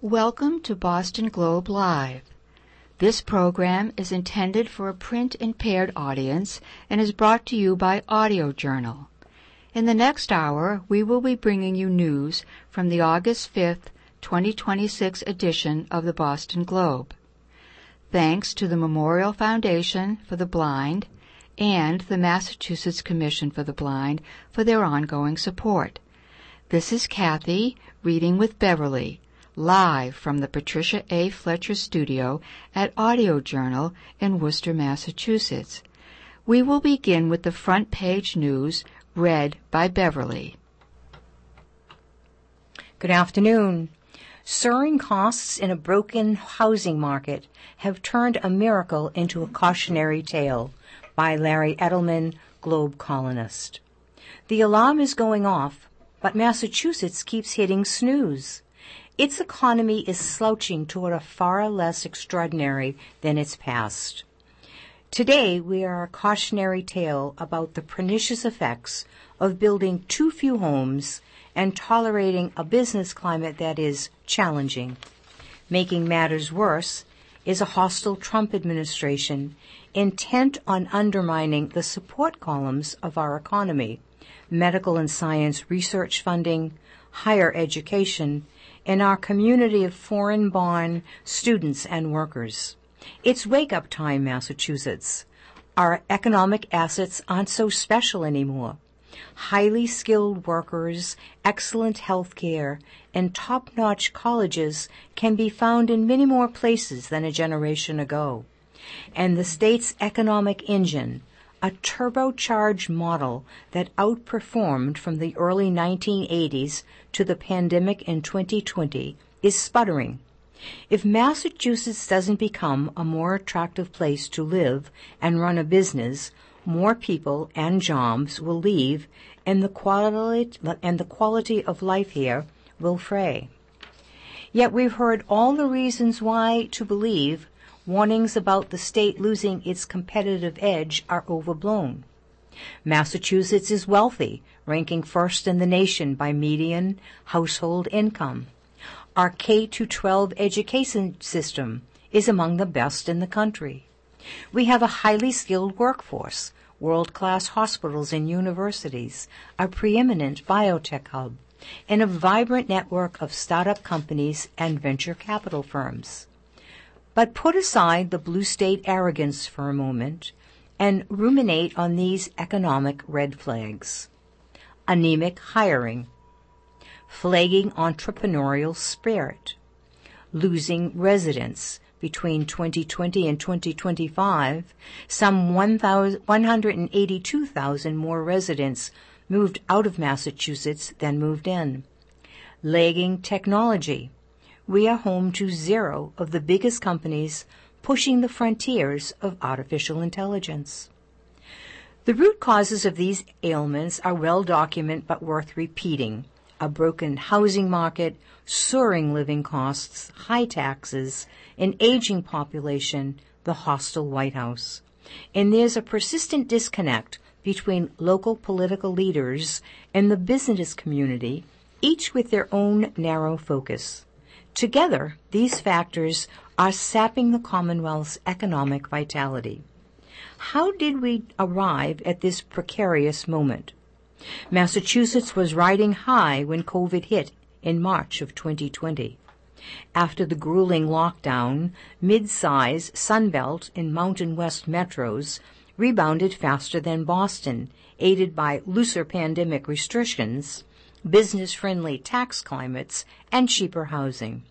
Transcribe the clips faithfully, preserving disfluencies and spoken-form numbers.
Welcome to Boston Globe Live. This program is intended for a print-impaired audience and is brought to you by Audio Journal. In the next hour, we will be bringing you news from the August fifth, twenty twenty-six edition of the Boston Globe. Thanks to the Memorial Foundation for the Blind and the Massachusetts Commission for the Blind for their ongoing support. This is Kathy, reading with Beverly, live from the Patricia A. Fletcher studio at Audio Journal in Worcester, Massachusetts. We will begin with the front page news read by Beverly. Good afternoon. Soaring costs in a broken housing market have turned a miracle into a cautionary tale by Larry Edelman, Globe columnist. The alarm is going off, but Massachusetts keeps hitting snooze. Its economy is slouching toward a far less extraordinary than its past. Today, we are a cautionary tale about the pernicious effects of building too few homes and tolerating a business climate that is challenging. Making matters worse is a hostile Trump administration intent on undermining the support columns of our economy, medical and science research funding, higher education, and our community of foreign-born students and workers. It's wake-up time, Massachusetts. Our economic assets aren't so special anymore. Highly skilled workers, excellent health care, and top-notch colleges can be found in many more places than a generation ago. And the state's economic engine, a turbocharged model that outperformed from the early nineteen eighties to the pandemic in twenty twenty, is sputtering. If Massachusetts doesn't become a more attractive place to live and run a business, more people and jobs will leave, and the quality and the quality of life here will fray. Yet we've heard all the reasons why to believe warnings about the state losing its competitive edge are overblown. Massachusetts is wealthy, ranking first in the nation by median household income. Our K through twelve education system is among the best in the country. We have a highly skilled workforce, world-class hospitals and universities, a preeminent biotech hub, and a vibrant network of startup companies and venture capital firms. But put aside the blue state arrogance for a moment and ruminate on these economic red flags. Anemic hiring, flagging entrepreneurial spirit, losing residents. Between twenty twenty and twenty twenty-five, some one hundred eighty-two thousand more residents moved out of Massachusetts than moved in. Lagging technology. We are home to zero of the biggest companies pushing the frontiers of artificial intelligence. The root causes of these ailments are well documented but worth repeating. A broken housing market, soaring living costs, high taxes, an aging population, the hostile White House. And there's a persistent disconnect between local political leaders and the business community, each with their own narrow focus. Together, these factors are sapping the Commonwealth's economic vitality. How did we arrive at this precarious moment? Massachusetts was riding high when COVID hit in March of twenty twenty. After the grueling lockdown, mid-size Sunbelt and Mountain West metros rebounded faster than Boston, aided by looser pandemic restrictions, business-friendly tax climates, and cheaper housing.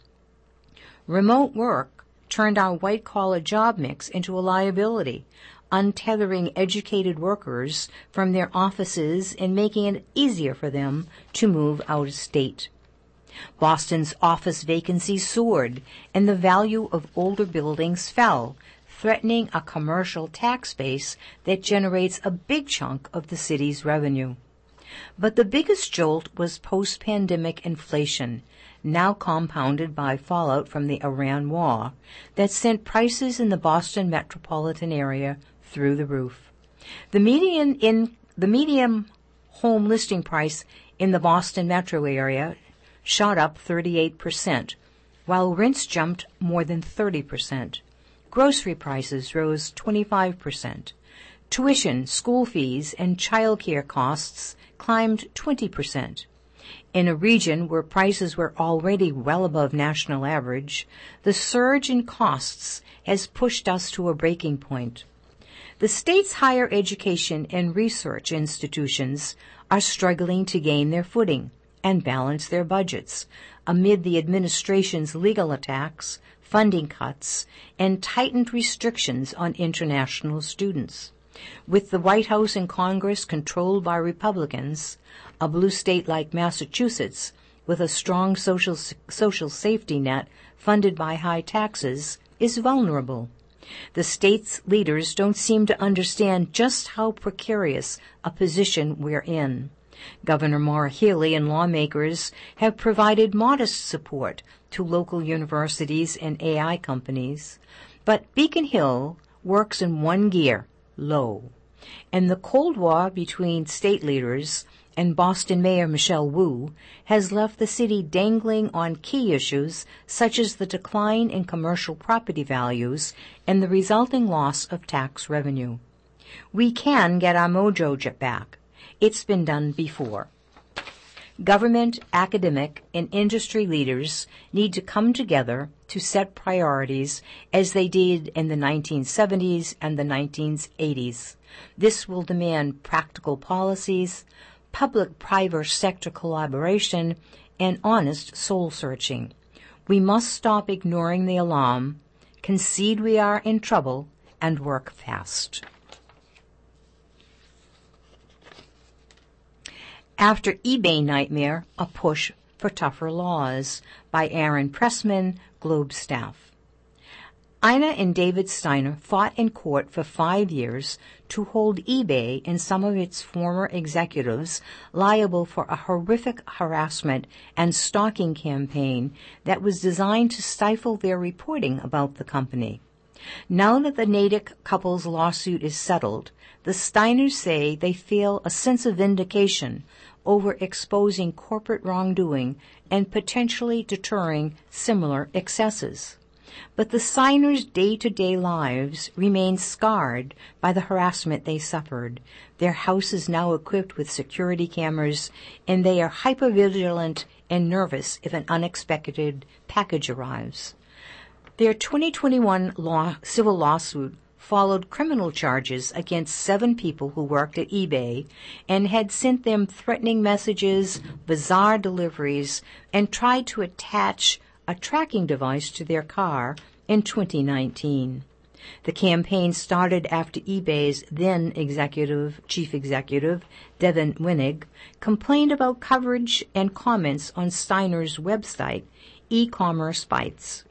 Remote work turned our white-collar job mix into a liability, untethering educated workers from their offices and making it easier for them to move out of state. Boston's office vacancies soared, and the value of older buildings fell, threatening a commercial tax base that generates a big chunk of the city's revenue. But the biggest jolt was post-pandemic inflation, now compounded by fallout from the Iran war, that sent prices in the Boston metropolitan area through the roof. The median in the median home listing price in the Boston metro area shot up thirty-eight percent, while rents jumped more than thirty percent. Grocery prices rose twenty-five percent. Tuition, school fees, and childcare costs climbed twenty percent. In a region where prices were already well above national average, the surge in costs has pushed us to a breaking point. The state's higher education and research institutions are struggling to gain their footing and balance their budgets amid the administration's legal attacks, funding cuts, and tightened restrictions on international students. With the White House and Congress controlled by Republicans, a blue state like Massachusetts, with a strong social social safety net funded by high taxes, is vulnerable. The state's leaders don't seem to understand just how precarious a position we're in. Governor Maura Healey and lawmakers have provided modest support to local universities and A I companies, but Beacon Hill works in one gear, low. And the Cold War between state leaders and Boston Mayor Michelle Wu has left the city dangling on key issues such as the decline in commercial property values and the resulting loss of tax revenue. We can get our mojo back. It's been done before. Government, academic, and industry leaders need to come together to set priorities as they did in the nineteen seventies and the nineteen eighties. This will demand practical policies, public-private sector collaboration, and honest soul-searching. We must stop ignoring the alarm, concede we are in trouble, and work fast. After eBay Nightmare, a push for tougher laws, by Aaron Pressman, Globe staff. Ina and David Steiner fought in court for five years to hold eBay and some of its former executives liable for a horrific harassment and stalking campaign that was designed to stifle their reporting about the company. Now that the Natick couple's lawsuit is settled, the Steiners say they feel a sense of vindication over exposing corporate wrongdoing and potentially deterring similar excesses. But the Steiners' day-to-day lives remain scarred by the harassment they suffered. Their house is now equipped with security cameras, and they are hypervigilant and nervous if an unexpected package arrives. Their twenty twenty-one law, civil lawsuit followed criminal charges against seven people who worked at eBay and had sent them threatening messages, bizarre deliveries, and tried to attach a tracking device to their car in twenty nineteen. The campaign started after eBay's then executive, chief executive, Devin Wenig, complained about coverage and comments on Steiner's website, E-Commerce Bytes.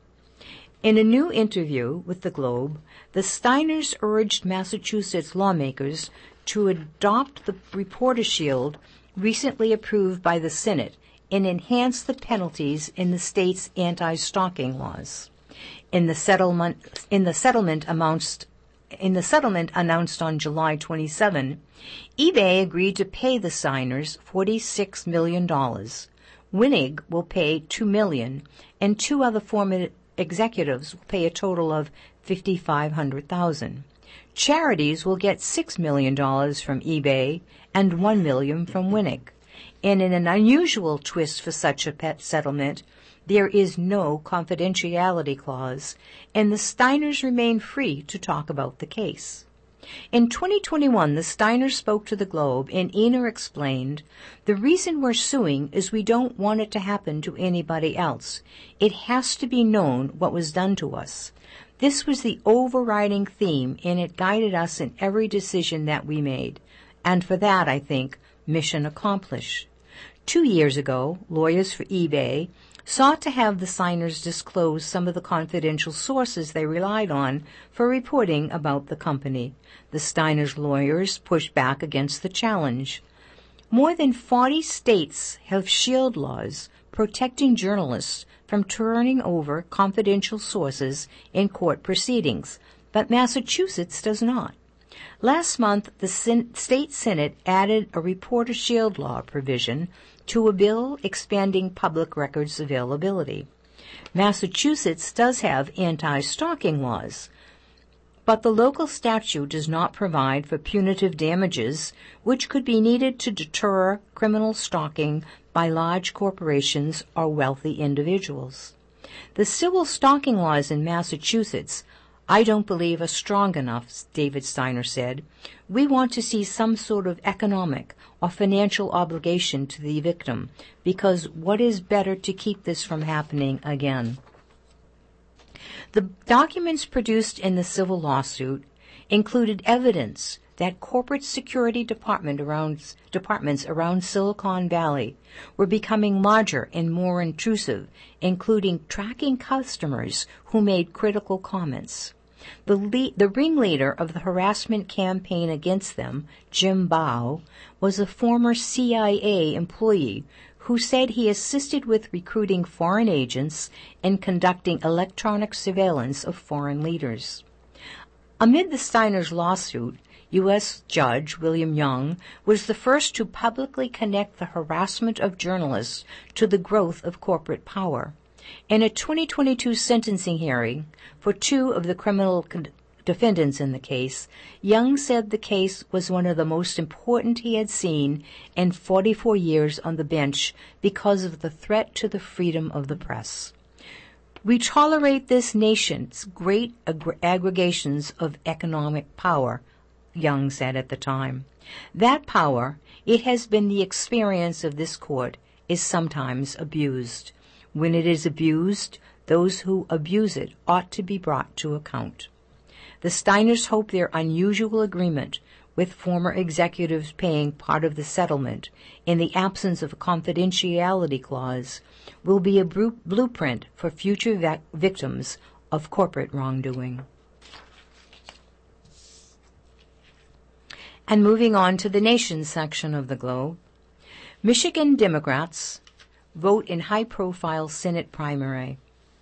In a new interview with the Globe, the Steiners urged Massachusetts lawmakers to adopt the Reporter Shield recently approved by the Senate and enhance the penalties in the state's anti-stalking laws. In the settlement, in the settlement announced, in the settlement announced on July twenty-seventh, eBay agreed to pay the Steiners forty-six million dollars. Wenig will pay two million dollars, and two other former executives will pay a total of fifty-five hundred thousand dollars. Charities will get six million dollars from eBay and one million dollars from Wenig. And in an unusual twist for such a pet settlement, there is no confidentiality clause, and the Steiners remain free to talk about the case. In twenty twenty-one, the Steiners spoke to the Globe, and Ina explained, "The reason we're suing is we don't want it to happen to anybody else. It has to be known what was done to us. This was the overriding theme, and it guided us in every decision that we made. And for that, I think, mission accomplished." Two years ago, lawyers for eBay sought to have the Steiners disclose some of the confidential sources they relied on for reporting about the company. The Steiners' lawyers pushed back against the challenge. More than forty states have shield laws protecting journalists from turning over confidential sources in court proceedings, but Massachusetts does not. Last month, the Sen- state Senate added a Reporter Shield law provision to a bill expanding public records availability. Massachusetts does have anti-stalking laws, but the local statute does not provide for punitive damages, which could be needed to deter criminal stalking by large corporations or wealthy individuals. The civil stalking laws in Massachusetts, I don't believe, are strong enough, David Steiner said. We want to see some sort of economic or financial obligation to the victim, because what is better to keep this from happening again? The documents produced in the civil lawsuit included evidence that corporate security department around, departments around Silicon Valley were becoming larger and more intrusive, including tracking customers who made critical comments. The, lead, the ringleader of the harassment campaign against them, Jim Bow, was a former C I A employee who said he assisted with recruiting foreign agents and conducting electronic surveillance of foreign leaders. Amid the Steiners' lawsuit, U S Judge William Young was the first to publicly connect the harassment of journalists to the growth of corporate power. In a twenty twenty-two sentencing hearing for two of the criminal con- defendants in the case, Young said the case was one of the most important he had seen in forty-four years on the bench because of the threat to the freedom of the press. We tolerate this nation's great ag- aggregations of economic power, Young said at the time. That power, it has been the experience of this court, is sometimes abused. When it is abused, those who abuse it ought to be brought to account. The Steiners hope their unusual agreement with former executives paying part of the settlement in the absence of a confidentiality clause will be a bru- blueprint for future vac- victims of corporate wrongdoing. And moving on to the nation section of the Globe, Michigan Democrats vote in high-profile Senate primary.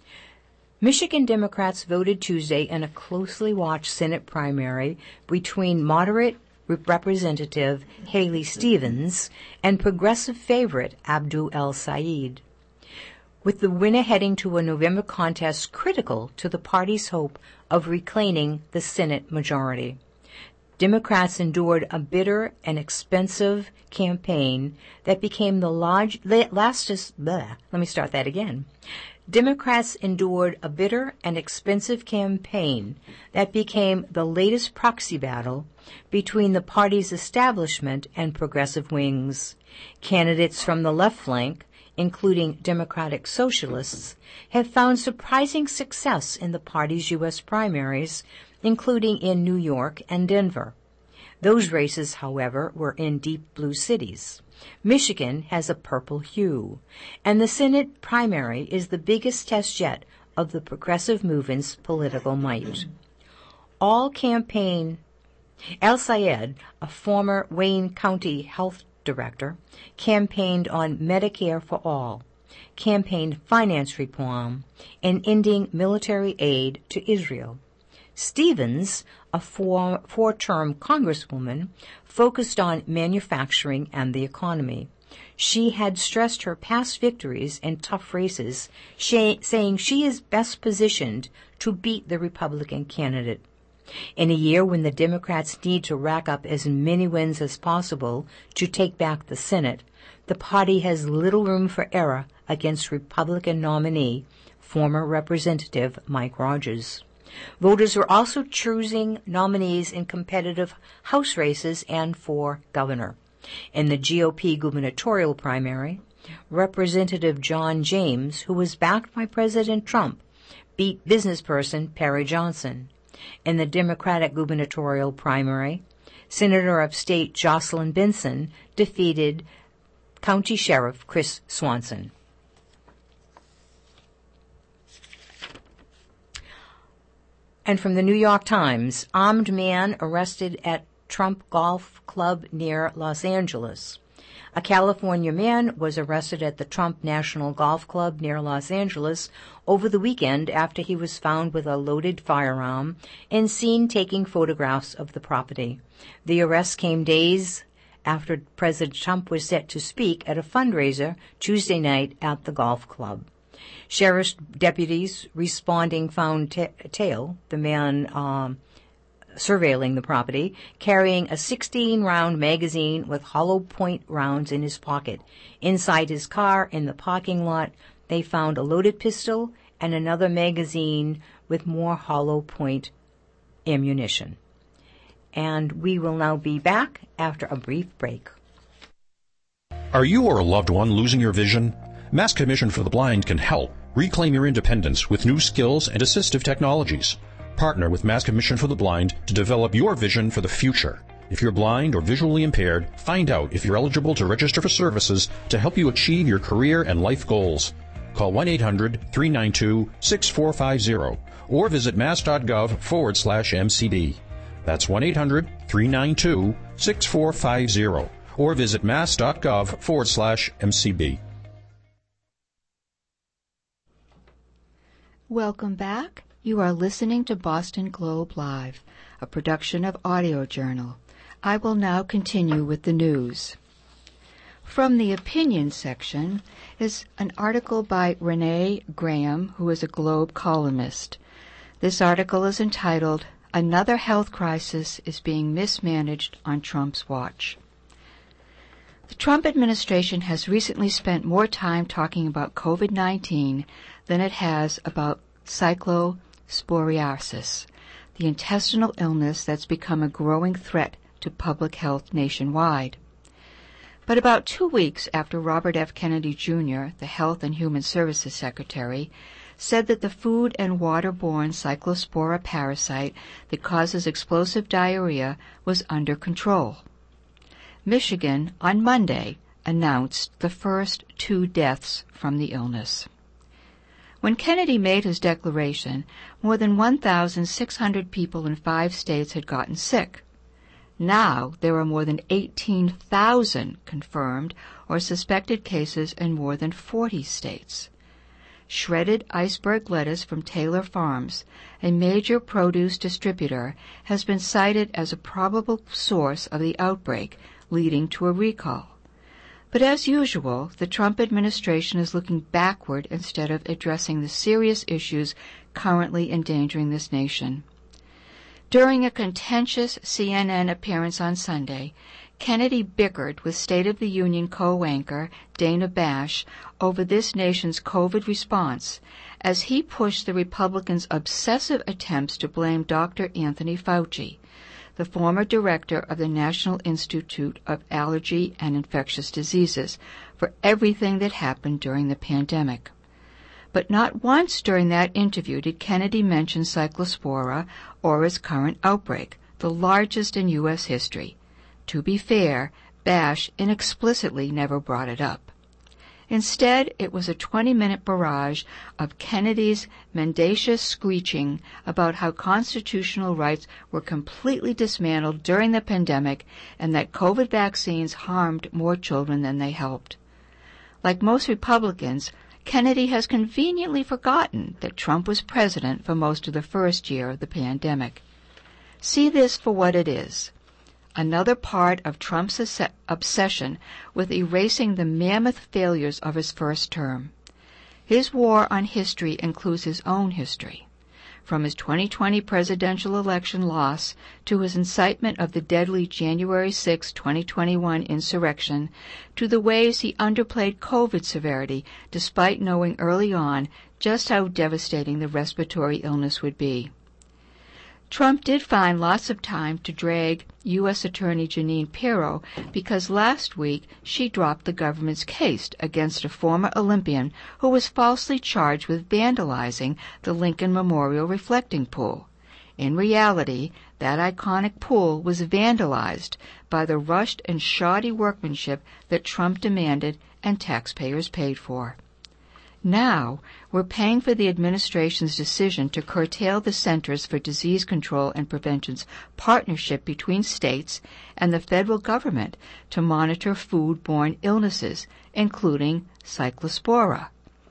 Michigan Democrats voted Tuesday in a closely watched Senate primary between moderate Representative Haley Stevens and progressive favorite Abdul El-Sayed, with the winner heading to a November contest critical to the party's hope of reclaiming the Senate majority. Democrats endured a bitter and expensive campaign that became the large, lastest, bleh, let me start that again. Democrats endured a bitter and expensive campaign that became the latest proxy battle between the party's establishment and progressive wings. Candidates from the left flank, including Democratic Socialists, have found surprising success in the party's U S primaries, including in New York and Denver. Those races, however, were in deep blue cities. Michigan has a purple hue, and the Senate primary is the biggest test yet of the progressive movement's political might. All campaign, El-Sayed, a former Wayne County health director, campaigned on Medicare for all, campaigned finance reform, and ending military aid to Israel. Stevens, a four, four-term congresswoman, focused on manufacturing and the economy. She had stressed her past victories in tough races, she, saying she is best positioned to beat the Republican candidate. In a year when the Democrats need to rack up as many wins as possible to take back the Senate, the party has little room for error against Republican nominee, former Representative Mike Rogers. Voters were also choosing nominees in competitive House races and for governor. In the G O P gubernatorial primary, Representative John James, who was backed by President Trump, beat businessperson Perry Johnson. In the Democratic gubernatorial primary, Senator of State Jocelyn Benson defeated County Sheriff Chris Swanson. And from the New York Times, armed man arrested at Trump Golf Club near Los Angeles. A California man was arrested at the Trump National Golf Club near Los Angeles over the weekend after he was found with a loaded firearm and seen taking photographs of the property. The arrest came days after President Trump was set to speak at a fundraiser Tuesday night at the golf club. Sheriff's deputies responding found T- Tail, the man um, surveilling the property, carrying a sixteen-round magazine with hollow point rounds in his pocket. Inside his car, in the parking lot, they found a loaded pistol and another magazine with more hollow point ammunition. And we will now be back after a brief break. Are you or a loved one losing your vision? Mass Commission for the Blind can help reclaim your independence with new skills and assistive technologies. Partner with Mass Commission for the Blind to develop your vision for the future. If you're blind or visually impaired, find out if you're eligible to register for services to help you achieve your career and life goals. Call one eight hundred three nine two six four five zero or visit mass.gov forward slash MCB. That's one eight hundred three nine two six four five zero or visit mass.gov forward slash MCB. Welcome back. You are listening to Boston Globe Live, a production of Audio Journal. I will now continue with the news. From the opinion section is an article by Renee Graham, who is a Globe columnist. This article is entitled, "Another Health Crisis is Being Mismanaged on Trump's Watch." The Trump administration has recently spent more time talking about COVID nineteen than it has about cyclosporiasis, the intestinal illness that's become a growing threat to public health nationwide. But about two weeks after Robert F. Kennedy Junior, the Health and Human Services Secretary, said that the food and water-borne cyclospora parasite that causes explosive diarrhea was under control, Michigan, on Monday, announced the first two deaths from the illness. When Kennedy made his declaration, more than one thousand six hundred people in five states had gotten sick. Now there are more than eighteen thousand confirmed or suspected cases in more than forty states. Shredded iceberg lettuce from Taylor Farms, a major produce distributor, has been cited as a probable source of the outbreak, leading to a recall. But as usual, the Trump administration is looking backward instead of addressing the serious issues currently endangering this nation. During a contentious C N N appearance on Sunday, Kennedy bickered with State of the Union co-anchor Dana Bash over this nation's COVID response as he pushed the Republicans' obsessive attempts to blame Doctor Anthony Fauci, the former director of the National Institute of Allergy and Infectious Diseases, for everything that happened during the pandemic. But not once during that interview did Kennedy mention cyclospora or its current outbreak, the largest in U S history. To be fair, Bash inexplicitly never brought it up. Instead, it was a twenty-minute barrage of Kennedy's mendacious screeching about how constitutional rights were completely dismantled during the pandemic and that COVID vaccines harmed more children than they helped. Like most Republicans, Kennedy has conveniently forgotten that Trump was president for most of the first year of the pandemic. See this for what it is. Another part of Trump's obsession with erasing the mammoth failures of his first term. His war on history includes his own history, from his twenty twenty presidential election loss to his incitement of the deadly January sixth, twenty twenty-one insurrection, to the ways he underplayed COVID severity despite knowing early on just how devastating the respiratory illness would be. Trump did find lots of time to drag U S Attorney Jeanine Pirro because last week she dropped the government's case against a former Olympian who was falsely charged with vandalizing the Lincoln Memorial reflecting pool. In reality, that iconic pool was vandalized by the rushed and shoddy workmanship that Trump demanded and taxpayers paid for. Now, we're paying for the administration's decision to curtail the Centers for Disease Control and Prevention's partnership between states and the federal government to monitor food-borne illnesses, including cyclospora.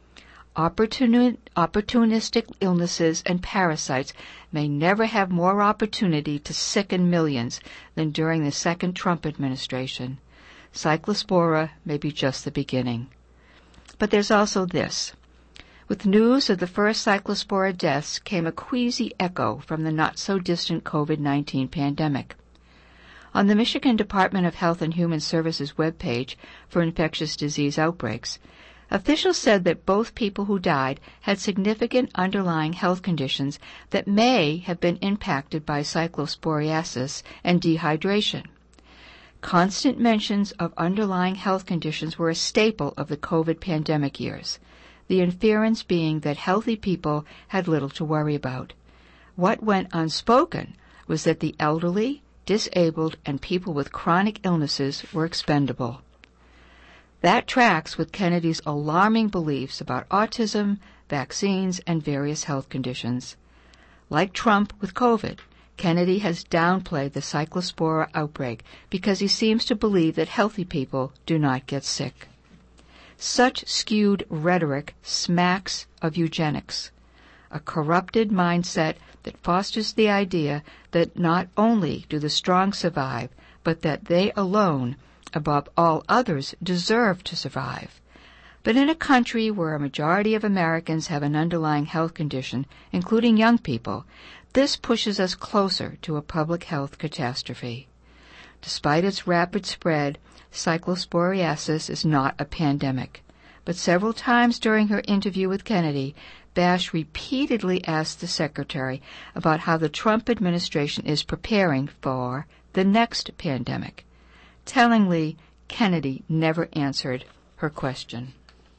Opportuni- opportunistic illnesses and parasites may never have more opportunity to sicken millions than during the second Trump administration. Cyclospora may be just the beginning. But there's also this. With news of the first cyclospora deaths came a queasy echo from the not-so-distant COVID nineteen pandemic. On the Michigan Department of Health and Human Services webpage for infectious disease outbreaks, officials said that both people who died had significant underlying health conditions that may have been impacted by cyclosporiasis and dehydration. Constant mentions of underlying health conditions were a staple of the COVID pandemic years, the inference being that healthy people had little to worry about. What went unspoken was that the elderly, disabled, and people with chronic illnesses were expendable. That tracks with Kennedy's alarming beliefs about autism, vaccines, and various health conditions. Like Trump with COVID, Kennedy has downplayed the cyclospora outbreak because he seems to believe that healthy people do not get sick. Such skewed rhetoric smacks of eugenics, a corrupted mindset that fosters the idea that not only do the strong survive, but that they alone, above all others, deserve to survive. But in a country where a majority of Americans have an underlying health condition, including young people, this pushes us closer to a public health catastrophe. Despite its rapid spread, cyclosporiasis is not a pandemic. But several times during her interview with Kennedy, Bash repeatedly asked the secretary about how the Trump administration is preparing for the next pandemic. Tellingly, Kennedy never answered her question.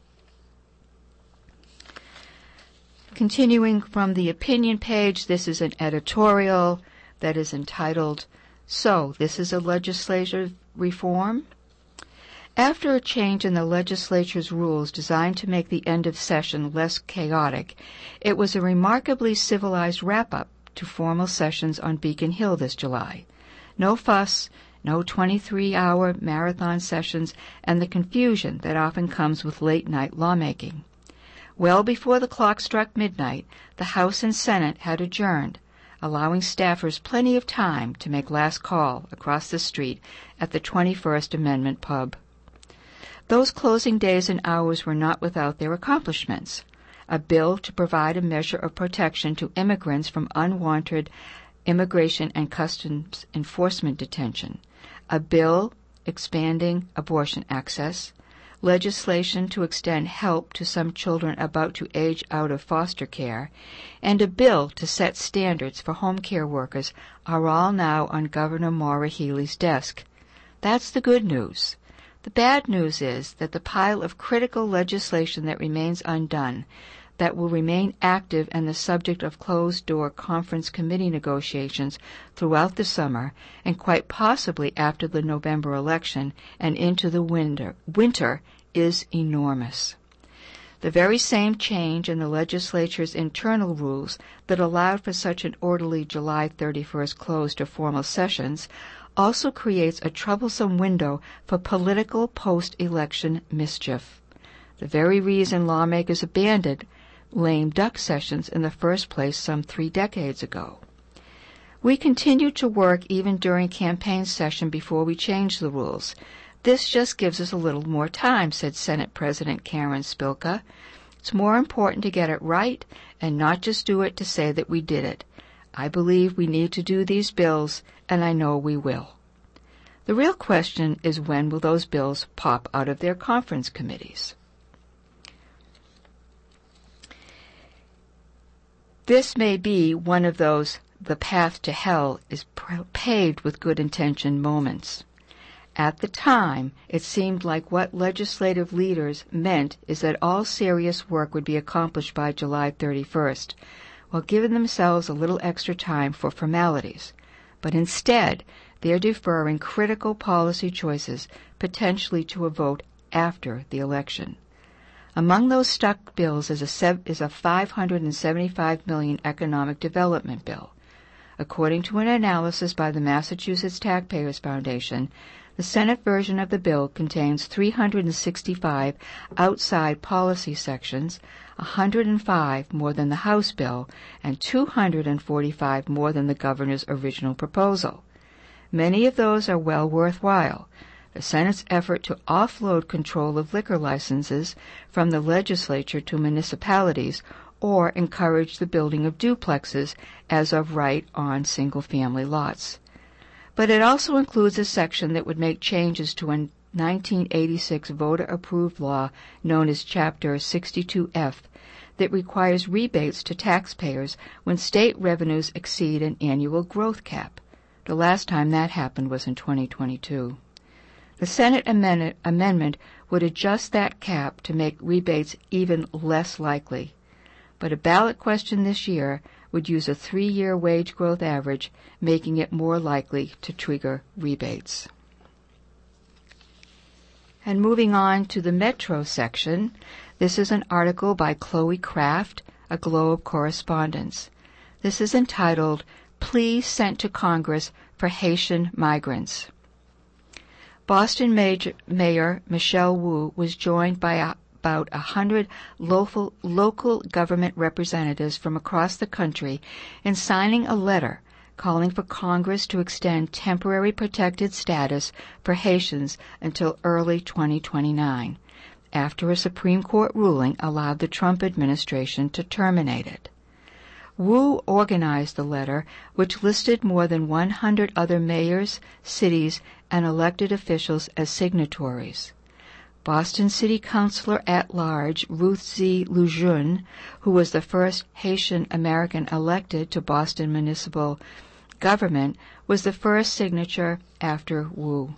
Continuing from the opinion page, this is an editorial that is entitled, "So, this is a legislative reform?" After a change in the legislature's rules designed to make the end of session less chaotic, it was a remarkably civilized wrap-up to formal sessions on Beacon Hill this July. No fuss, no twenty-three hour marathon sessions, and the confusion that often comes with late-night lawmaking. Well before the clock struck midnight, the House and Senate had adjourned, allowing staffers plenty of time to make last call across the street at the twenty-first Amendment pub. Those closing days and hours were not without their accomplishments. A bill to provide a measure of protection to immigrants from unwanted Immigration and Customs Enforcement detention, a bill expanding abortion access, legislation to extend help to some children about to age out of foster care, and a bill to set standards for home care workers are all now on Governor Maura Healey's desk. That's the good news. The bad news is that the pile of critical legislation that remains undone, that will remain active and the subject of closed-door conference committee negotiations throughout the summer and quite possibly after the November election and into the winter, winter is enormous. The very same change in the legislature's internal rules that allowed for such an orderly July thirty-first close to formal sessions also creates a troublesome window for political post-election mischief. The very reason lawmakers abandoned lame duck sessions in the first place some three decades ago. We continued to work even during campaign session before we changed the rules. This just gives us a little more time, said Senate President Karen Spilka. It's more important to get it right and not just do it to say that we did it. I believe we need to do these bills, and I know we will. The real question is, when will those bills pop out of their conference committees? This may be one of those the path to hell is paved with good-intentioned moments. At the time, it seemed like what legislative leaders meant is that all serious work would be accomplished by July thirty-first, while giving themselves a little extra time for formalities. But instead, they're deferring critical policy choices potentially to a vote after the election. Among those stuck bills is a, sev- is a five hundred seventy-five million dollars economic development bill. According to an analysis by the Massachusetts Taxpayers Foundation, the Senate version of the bill contains three hundred sixty-five outside policy sections, one hundred five more than the House bill, and two hundred forty-five more than the governor's original proposal. Many of those are well worthwhile. the Senate's effort to offload control of liquor licenses from the legislature to municipalities or encourage the building of duplexes as of right on single-family lots. But it also includes a section that would make changes to a nineteen eighty-six voter-approved law known as Chapter sixty-two F that requires rebates to taxpayers when state revenues exceed an annual growth cap. The last time that happened was in twenty twenty-two. The Senate amend- amendment would adjust that cap to make rebates even less likely. But a ballot question this year would use a three-year wage growth average, making it more likely to trigger rebates. And moving on to the Metro section, this is an article by Chloe Kraft, a Globe correspondent. This is entitled, Plea Sent to Congress for Haitian Migrants. Boston Major, Mayor Michelle Wu was joined by a, about a hundred local, local government representatives from across the country in signing a letter calling for Congress to extend temporary protected status for Haitians until early twenty twenty-nine, after a Supreme Court ruling allowed the Trump administration to terminate it. Wu organized the letter, which listed more than one hundred other mayors, cities, and elected officials as signatories. Boston City Councilor at Large Ruth Z. Lejeune, who was the first Haitian American elected to Boston municipal government, was the first signature after Wu.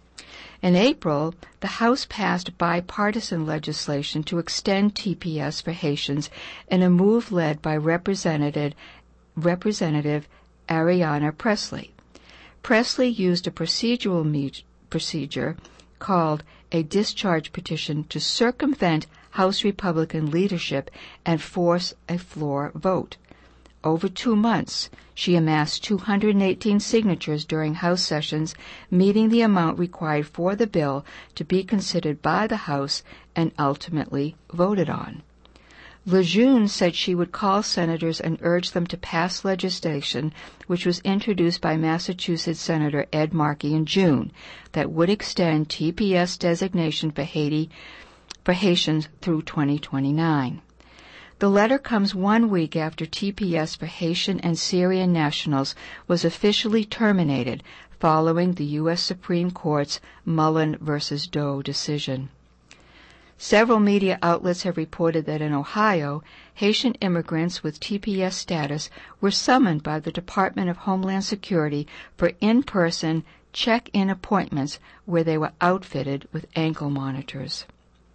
In April, the House passed bipartisan legislation to extend T P S for Haitians in a move led by Representative, Representative Ariana Presley. Presley used a procedural me- procedure called a discharge petition to circumvent House Republican leadership and force a floor vote. Over two months, she amassed two hundred eighteen signatures during House sessions, meeting the amount required for the bill to be considered by the House and ultimately voted on. Lejeune said she would call senators and urge them to pass legislation which was introduced by Massachusetts Senator Ed Markey in June that would extend T P S designation for Haiti, for Haitians through twenty twenty-nine. The letter comes one week after T P S for Haitian and Syrian nationals was officially terminated following the U S Supreme Court's Mullen versus Doe decision. Several media outlets have reported that in Ohio, Haitian immigrants with T P S status were summoned by the Department of Homeland Security for in-person check-in appointments where they were outfitted with ankle monitors.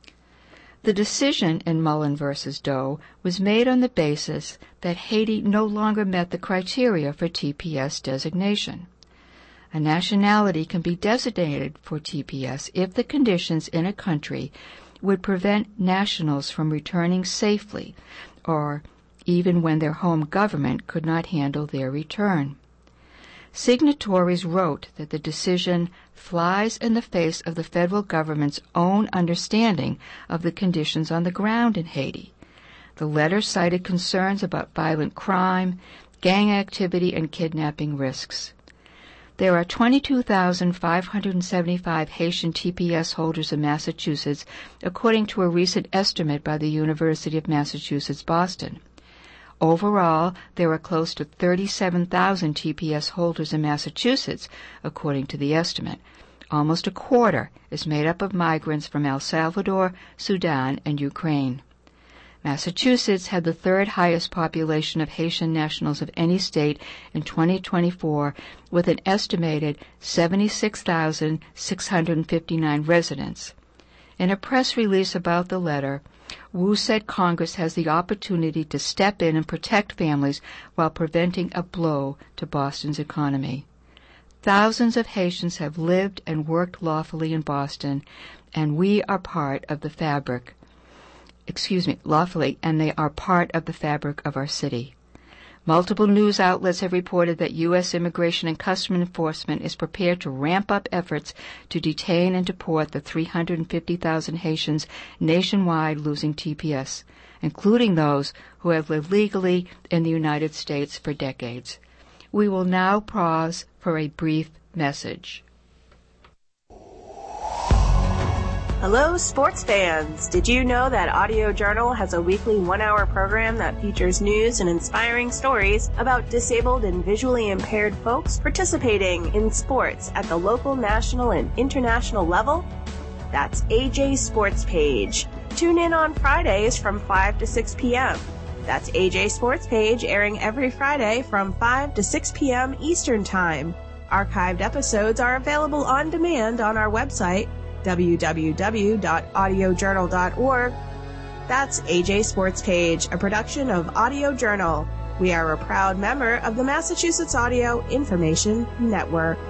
The decision in Mullen versus Doe was made on the basis that Haiti no longer met the criteria for T P S designation. A nationality can be designated for T P S if the conditions in a country would prevent nationals from returning safely, or even when their home government could not handle their return. Signatories wrote that the decision flies in the face of the federal government's own understanding of the conditions on the ground in Haiti. The letter cited concerns about violent crime, gang activity, and kidnapping risks. There are twenty-two thousand five hundred seventy-five Haitian T P S holders in Massachusetts, according to a recent estimate by the University of Massachusetts Boston. Overall, there are close to thirty-seven thousand T P S holders in Massachusetts, according to the estimate. Almost a quarter is made up of migrants from El Salvador, Sudan, and Ukraine. Massachusetts had the third highest population of Haitian nationals of any state in twenty twenty-four, with an estimated seventy-six thousand six hundred fifty-nine residents. In a press release about the letter, Wu said Congress has the opportunity to step in and protect families while preventing a blow to Boston's economy. Thousands of Haitians have lived and worked lawfully in Boston, and we are part of the fabric. Excuse me, lawfully, and they are part of the fabric of our city. Multiple news outlets have reported that U S Immigration and Customs Enforcement is prepared to ramp up efforts to detain and deport the three hundred fifty thousand Haitians nationwide losing T P S, including those who have lived legally in the United States for decades. We will now pause for a brief message. Hello, sports fans! Did you know that Audio Journal has a weekly one-hour program that features news and inspiring stories about disabled and visually impaired folks participating in sports at the local, national, and international level? That's A J Sports Page. Tune in on Fridays from five to six p.m. That's A J Sports Page, airing every Friday from five to six p.m. Eastern Time. Archived episodes are available on demand on our website, w w w dot audio journal dot org. That's A J Sports Page, a production of Audio Journal. We are a proud member of the Massachusetts Audio Information Network.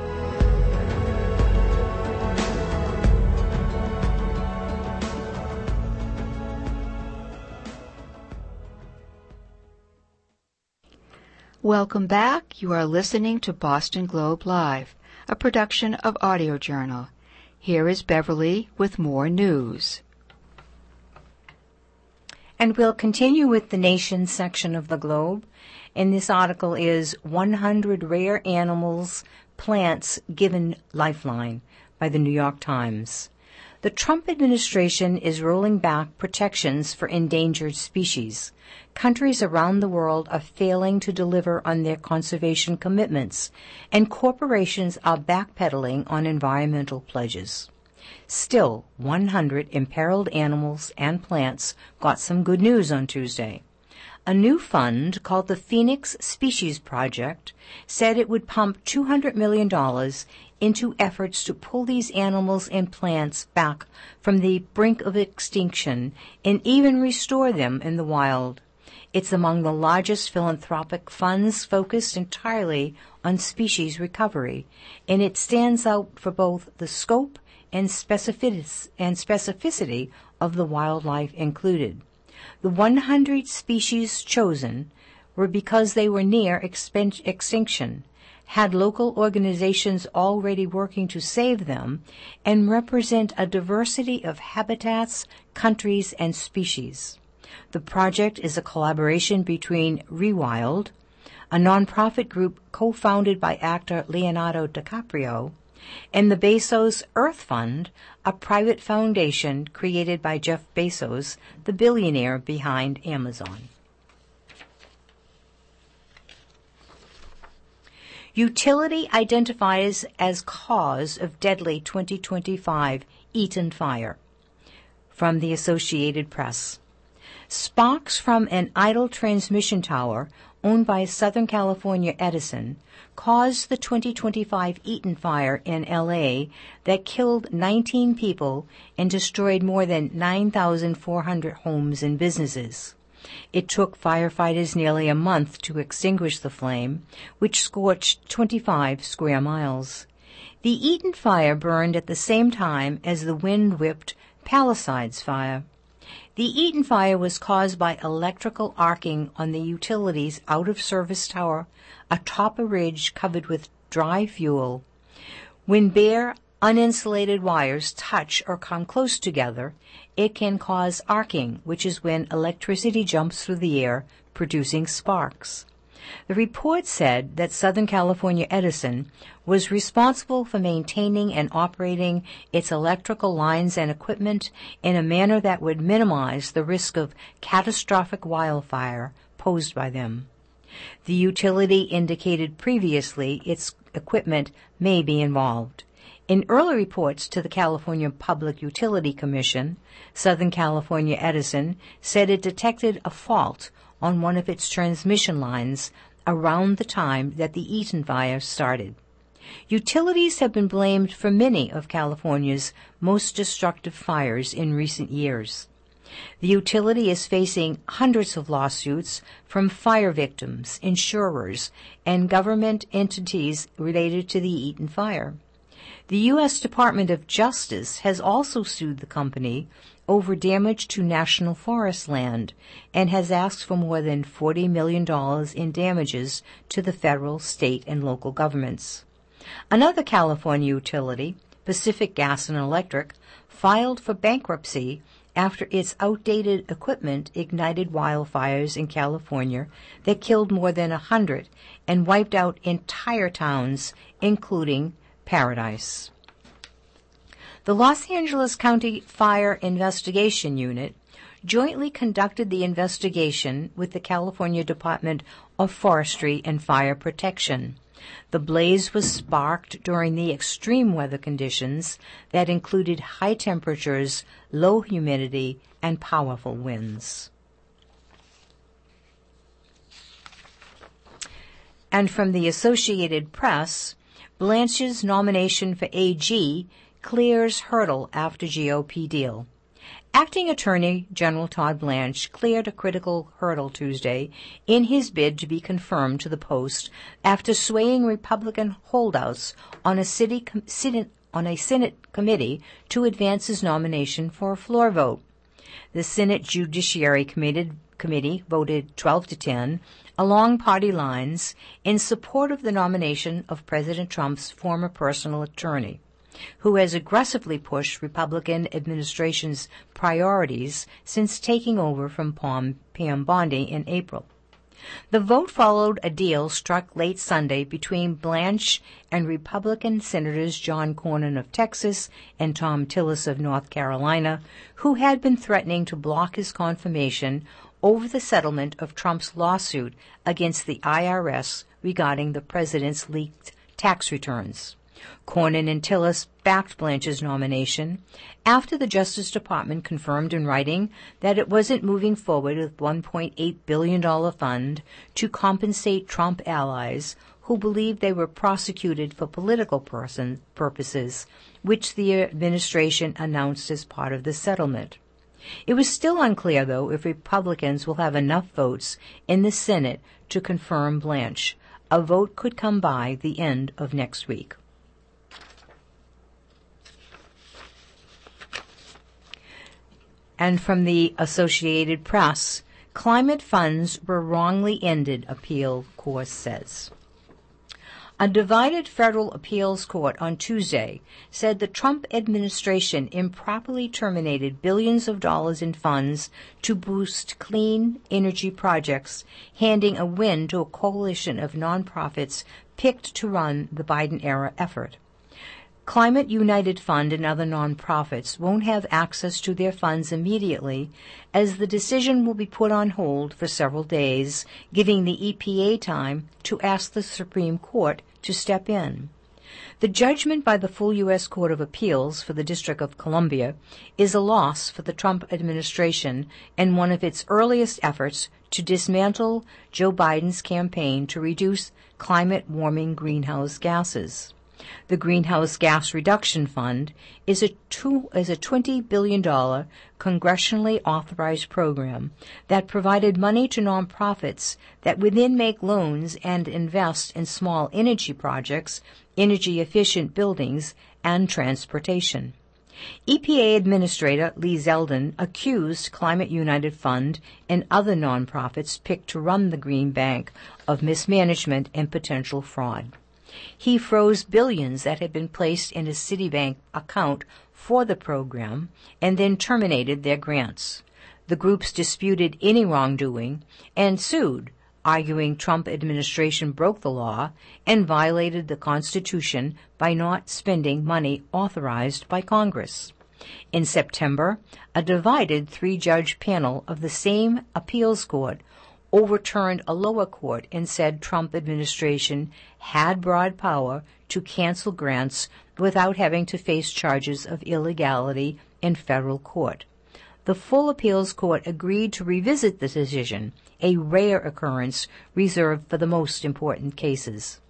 Welcome back. You are listening to Boston Globe Live, a production of Audio Journal. Here is Beverly with more news. And we'll continue with the Nations section of the Globe. And this article is one hundred Rare Animals, Plants Given Lifeline by the New York Times. The Trump administration is rolling back protections for endangered species. Countries around the world are failing to deliver on their conservation commitments, and corporations are backpedaling on environmental pledges. Still, one hundred imperiled animals and plants got some good news on Tuesday. A new fund called the Phoenix Species Project said it would pump two hundred million dollars into efforts to pull these animals and plants back from the brink of extinction and even restore them in the wild. It's among the largest philanthropic funds focused entirely on species recovery, and it stands out for both the scope and specificity of the wildlife included. The one hundred species chosen were because they were near expen- extinction, had local organizations already working to save them, and represent a diversity of habitats, countries, and species. The project is a collaboration between Rewild, a nonprofit group co-founded by actor Leonardo DiCaprio, and the Bezos Earth Fund, a private foundation created by Jeff Bezos, the billionaire behind Amazon. Utility identifies as cause of deadly twenty twenty-five Eaton fire. From the Associated Press. Sparks from an idle transmission tower owned by Southern California Edison caused the twenty twenty-five Eaton fire in L A that killed nineteen people and destroyed more than nine thousand four hundred homes and businesses. It took firefighters nearly a month to extinguish the flame, which scorched twenty-five square miles. The Eaton fire burned at the same time as the wind-whipped Palisades fire. The Eaton fire was caused by electrical arcing on the utility's out-of-service tower atop a ridge covered with dry fuel. When bare, uninsulated wires touch or come close together, it can cause arcing, which is when electricity jumps through the air, producing sparks. The report said that Southern California Edison was responsible for maintaining and operating its electrical lines and equipment in a manner that would minimize the risk of catastrophic wildfire posed by them. The utility indicated previously its equipment may be involved. In early reports to the California Public Utility Commission, Southern California Edison said it detected a fault on one of its transmission lines around the time that the Eaton fire started. Utilities have been blamed for many of California's most destructive fires in recent years. The utility is facing hundreds of lawsuits from fire victims, insurers, and government entities related to the Eaton fire. The U S Department of Justice has also sued the company over damage to national forest land and has asked for more than forty million dollars in damages to the federal, state, and local governments. Another California utility, Pacific Gas and Electric, filed for bankruptcy after its outdated equipment ignited wildfires in California that killed more than a hundred and wiped out entire towns, including Paradise. The Los Angeles County Fire Investigation Unit jointly conducted the investigation with the California Department of Forestry and Fire Protection. The blaze was sparked during the extreme weather conditions that included high temperatures, low humidity, and powerful winds. And from the Associated Press, Blanche's nomination for A G clears hurdle after G O P deal. Acting Attorney General Todd Blanche cleared a critical hurdle Tuesday in his bid to be confirmed to the post after swaying Republican holdouts on a city com- Senate, on a Senate committee to advance his nomination for a floor vote. The Senate Judiciary Committee, committee voted twelve to ten along party lines in support of the nomination of President Trump's former personal attorney, who has aggressively pushed Republican administration's priorities since taking over from Pam Bondi in April. The vote followed a deal struck late Sunday between Blanche and Republican Senators John Cornyn of Texas and Thom Tillis of North Carolina, who had been threatening to block his confirmation over the settlement of Trump's lawsuit against the I R S regarding the president's leaked tax returns. Cornyn and Tillis backed Blanche's nomination after the Justice Department confirmed in writing that it wasn't moving forward with one point eight billion dollars fund to compensate Trump allies who believed they were prosecuted for political person, purposes, which the administration announced as part of the settlement. It was still unclear, though, if Republicans will have enough votes in the Senate to confirm Blanche. A vote could come by the end of next week. And from the Associated Press, climate funds were wrongly ended, appeal court says. A divided federal appeals court on Tuesday said the Trump administration improperly terminated billions of dollars in funds to boost clean energy projects, handing a win to a coalition of nonprofits picked to run the Biden-era effort. Climate United Fund and other nonprofits won't have access to their funds immediately, as the decision will be put on hold for several days, giving the E P A time to ask the Supreme Court to step in. The judgment by the full U S Court of Appeals for the District of Columbia is a loss for the Trump administration and one of its earliest efforts to dismantle Joe Biden's campaign to reduce climate-warming greenhouse gases. The Greenhouse Gas Reduction Fund is a, two, is a twenty billion dollars congressionally authorized program that provided money to nonprofits that would then make loans and invest in small energy projects, energy-efficient buildings, and transportation. E P A Administrator Lee Zeldin accused Climate United Fund and other nonprofits picked to run the Green Bank of mismanagement and potential fraud. He froze billions that had been placed in a Citibank account for the program and then terminated their grants. The groups disputed any wrongdoing and sued, arguing Trump administration broke the law and violated the Constitution by not spending money authorized by Congress. In September, a divided three-judge panel of the same appeals court overturned a lower court and said Trump administration had broad power to cancel grants without having to face charges of illegality in federal court. The full appeals court agreed to revisit the decision, a rare occurrence reserved for the most important cases.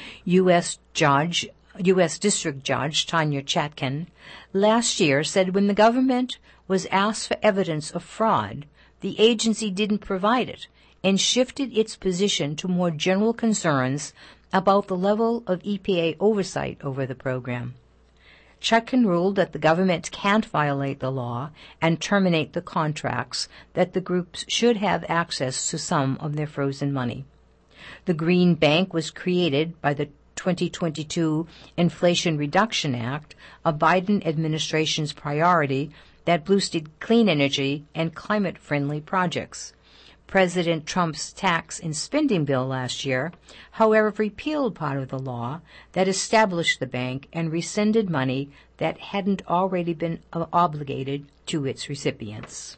U S Judge, U S District Judge Tanya Chatkin last year said when the government was asked for evidence of fraud, the agency didn't provide it, and shifted its position to more general concerns about the level of E P A oversight over the program. Chutkan ruled that the government can't violate the law and terminate the contracts, that the groups should have access to some of their frozen money. The Green Bank was created by the twenty twenty-two Inflation Reduction Act, a Biden administration's priority that boosted clean energy and climate-friendly projects. President Trump's tax and spending bill last year, however, repealed part of the law that established the bank and rescinded money that hadn't already been obligated to its recipients.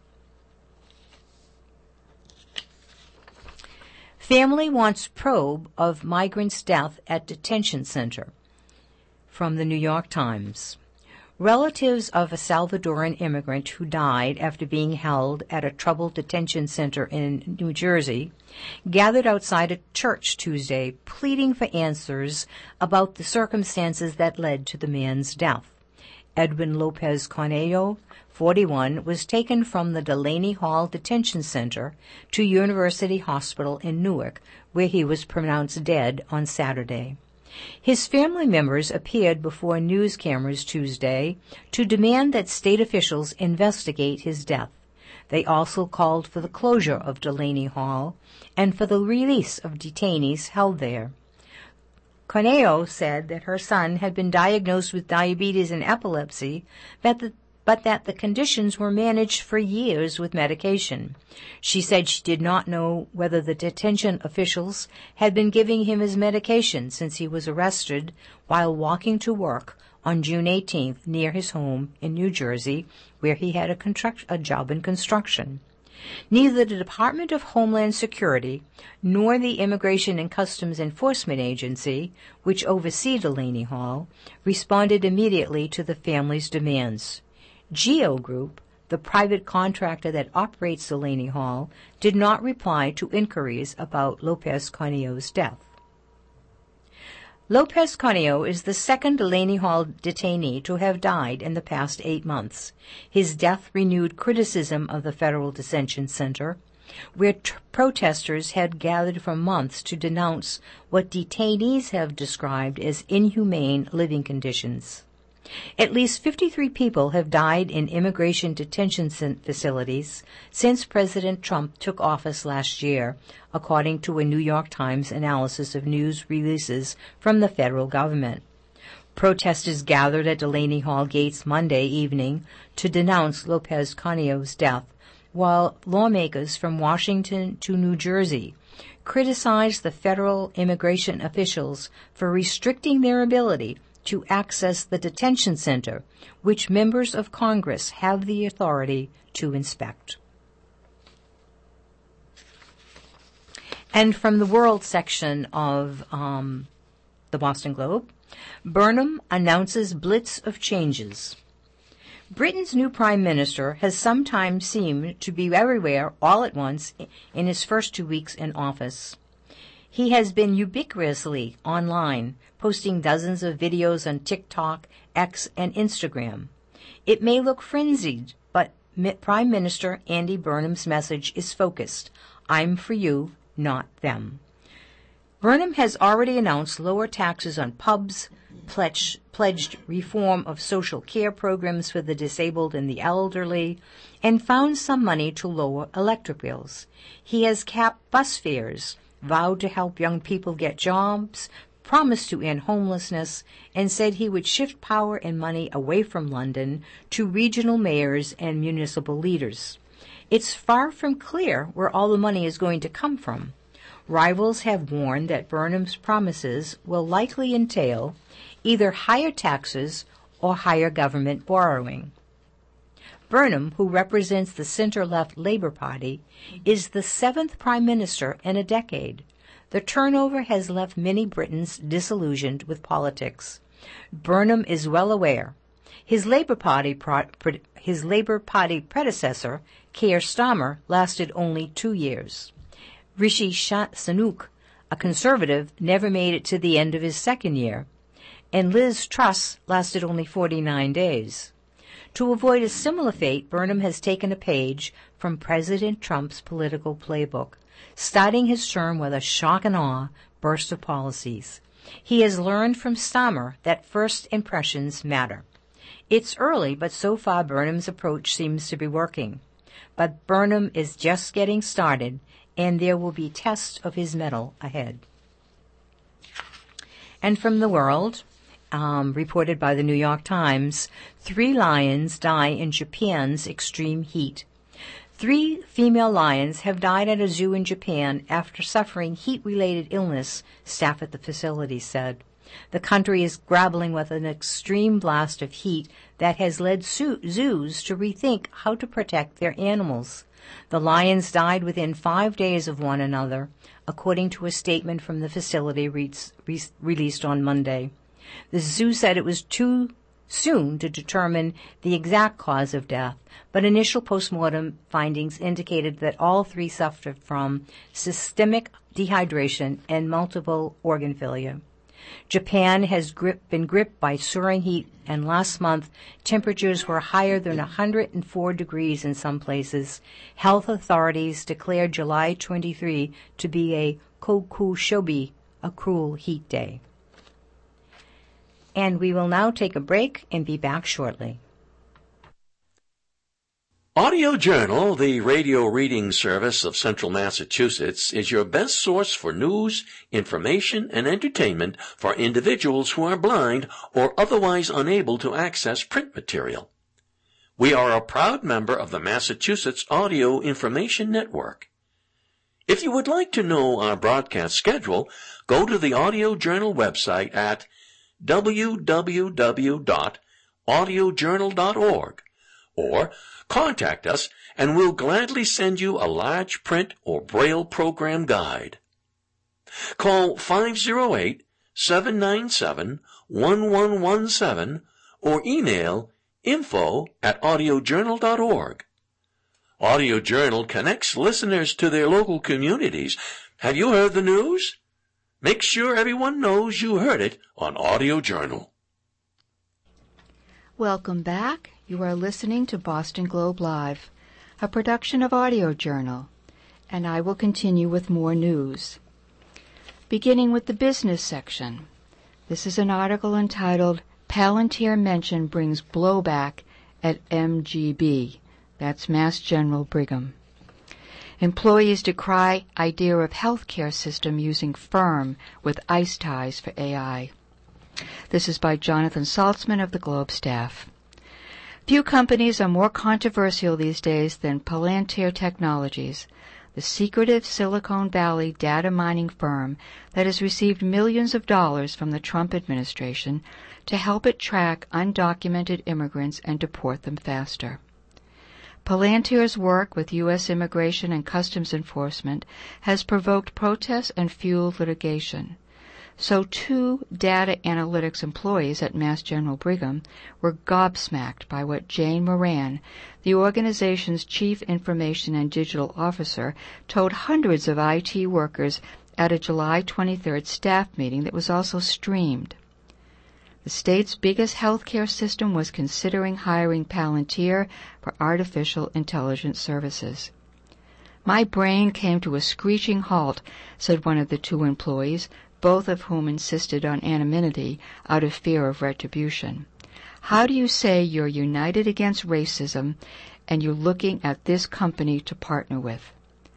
Family wants probe of migrant's death at detention center. From the New York Times. Relatives of a Salvadoran immigrant who died after being held at a troubled detention center in New Jersey gathered outside a church Tuesday pleading for answers about the circumstances that led to the man's death. Edwin Lopez Cornejo, forty-one, was taken from the Delaney Hall Detention Center to University Hospital in Newark, where he was pronounced dead on Saturday. His family members appeared before news cameras Tuesday to demand that state officials investigate his death. They also called for the closure of Delaney Hall and for the release of detainees held there. Cornejo said that her son had been diagnosed with diabetes and epilepsy, but the but that the conditions were managed for years with medication. She said she did not know whether the detention officials had been giving him his medication since he was arrested while walking to work on June eighteenth near his home in New Jersey, where he had a, construct- a job in construction. Neither the Department of Homeland Security nor the Immigration and Customs Enforcement Agency, which oversee Delaney Hall, responded immediately to the family's demands. Geo Group, the private contractor that operates Delaney Hall, did not reply to inquiries about Lopez Cornejo's death. Lopez Cornejo is the second Delaney Hall detainee to have died in the past eight months. His death renewed criticism of the Federal Detention Center, where t- protesters had gathered for months to denounce what detainees have described as inhumane living conditions. At least fifty-three people have died in immigration detention facilities since President Trump took office last year, according to a New York Times analysis of news releases from the federal government. Protesters gathered at Delaney Hall gates Monday evening to denounce Lopez Cornejo's death, while lawmakers from Washington to New Jersey criticized the federal immigration officials for restricting their ability to access the detention center, which members of Congress have the authority to inspect. And from the World section of um, the Boston Globe, Burnham announces blitz of changes. Britain's new Prime Minister has sometimes seemed to be everywhere all at once in his first two weeks in office. He has been ubiquitously online, posting dozens of videos on TikTok, X, and Instagram. It may look frenzied, but Prime Minister Andy Burnham's message is focused. I'm for you, not them. Burnham has already announced lower taxes on pubs, pledged, pledged reform of social care programs for the disabled and the elderly, and found some money to lower electric bills. He has capped bus fares, vowed to help young people get jobs, promised to end homelessness, and said he would shift power and money away from London to regional mayors and municipal leaders. It's far from clear where all the money is going to come from. Rivals have warned that Burnham's promises will likely entail either higher taxes or higher government borrowing. Burnham, who represents the center-left Labour Party, is the seventh Prime Minister in a decade. The turnover has left many Britons disillusioned with politics. Burnham is well aware. His Labour Party, pro- pre- his Labour Party predecessor, Keir Starmer, lasted only two years. Rishi Sunak, a Conservative, never made it to the end of his second year, and Liz Truss lasted only forty-nine days. To avoid a similar fate, Burnham has taken a page from President Trump's political playbook, starting his term with a shock and awe burst of policies. He has learned from Starmer that first impressions matter. It's early, but so far Burnham's approach seems to be working. But Burnham is just getting started, and there will be tests of his mettle ahead. And from the World, Um, reported by the New York Times, three lions die in Japan's extreme heat. Three female lions have died at a zoo in Japan after suffering heat-related illness, staff at the facility said. The country is grappling with an extreme blast of heat that has led zoos to rethink how to protect their animals. The lions died within five days of one another, according to a statement from the facility re- re- released on Monday. The zoo said it was too soon to determine the exact cause of death, but initial postmortem findings indicated that all three suffered from systemic dehydration and multiple organ failure. Japan has grip, been gripped by soaring heat, and last month temperatures were higher than one hundred four degrees in some places. Health authorities declared July twenty-third to be a kokushobi, a cruel heat day. And we will now take a break and be back shortly. Audio Journal, the radio reading service of Central Massachusetts, is your best source for news, information, and entertainment for individuals who are blind or otherwise unable to access print material. We are a proud member of the Massachusetts Audio Information Network. If you would like to know our broadcast schedule, go to the Audio Journal website at w w w dot audio journal dot org or contact us and we'll gladly send you a large print or braille program guide. Call five oh eight, seven nine seven, one one one seven or email info at audio journal dot org. Audio Journal connects listeners to their local communities. Have you heard the news? Make sure everyone knows you heard it on Audio Journal. Welcome back. You are listening to Boston Globe Live, a production of Audio Journal, and I will continue with more news. Beginning with the business section. This is an article entitled, Palantir Mention Brings Blowback at M G B. That's Mass General Brigham. Employees decry idea of healthcare system using firm with ICE ties for A I. This is by Jonathan Saltzman of the Globe staff. Few companies are more controversial these days than Palantir Technologies, the secretive Silicon Valley data mining firm that has received millions of dollars from the Trump administration to help it track undocumented immigrants and deport them faster. Palantir's work with U S Immigration and Customs Enforcement has provoked protests and fueled litigation. So two data analytics employees at Mass General Brigham were gobsmacked by what Jane Moran, the organization's chief information and digital officer, told hundreds of I T workers at a July twenty-third staff meeting that was also streamed. The state's biggest healthcare system was considering hiring Palantir for artificial intelligence services. My brain came to a screeching halt, said one of the two employees, both of whom insisted on anonymity out of fear of retribution. How do you say you're united against racism and you're looking at this company to partner with?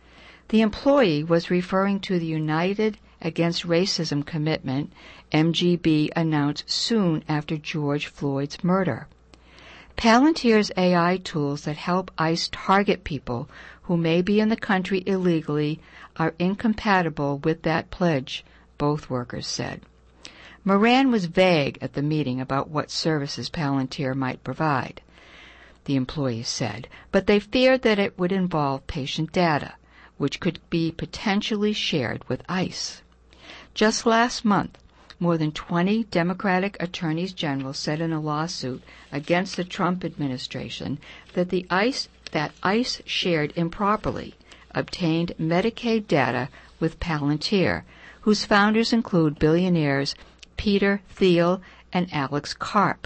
The employee was referring to the United Against Racism commitment M G B announced soon after George Floyd's murder. Palantir's A I tools that help ICE target people who may be in the country illegally are incompatible with that pledge, both workers said. Moran was vague at the meeting about what services Palantir might provide, the employees said, but they feared that it would involve patient data, which could be potentially shared with ICE. Just last month, more than twenty Democratic attorneys general said in a lawsuit against the Trump administration that the ICE that ICE shared improperly obtained Medicaid data with Palantir, whose founders include billionaires Peter Thiel and Alex Karp.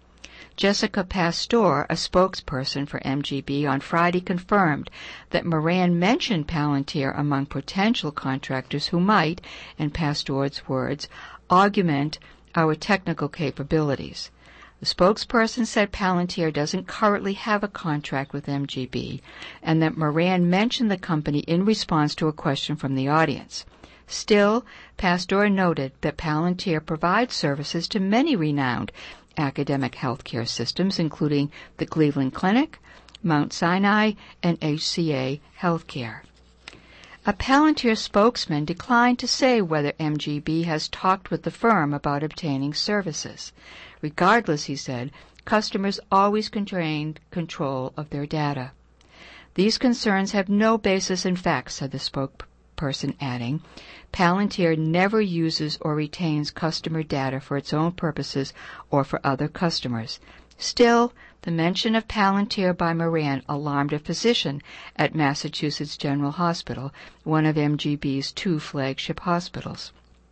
Jessica Pastor, a spokesperson for M G B, on Friday confirmed that Moran mentioned Palantir among potential contractors who might, in Pastor's words, augment our technical capabilities. The spokesperson said Palantir doesn't currently have a contract with M G B and that Moran mentioned the company in response to a question from the audience. Still, Pastor noted that Palantir provides services to many renowned academic healthcare systems, including the Cleveland Clinic, Mount Sinai, and H C A Healthcare. A Palantir spokesman declined to say whether M G B has talked with the firm about obtaining services. Regardless, he said, customers always contain control of their data. These concerns have no basis in fact, said the spokesperson, adding, Palantir never uses or retains customer data for its own purposes or for other customers. Still, the mention of Palantir by Moran alarmed a physician at Massachusetts General Hospital, one of M G B's two flagship hospitals.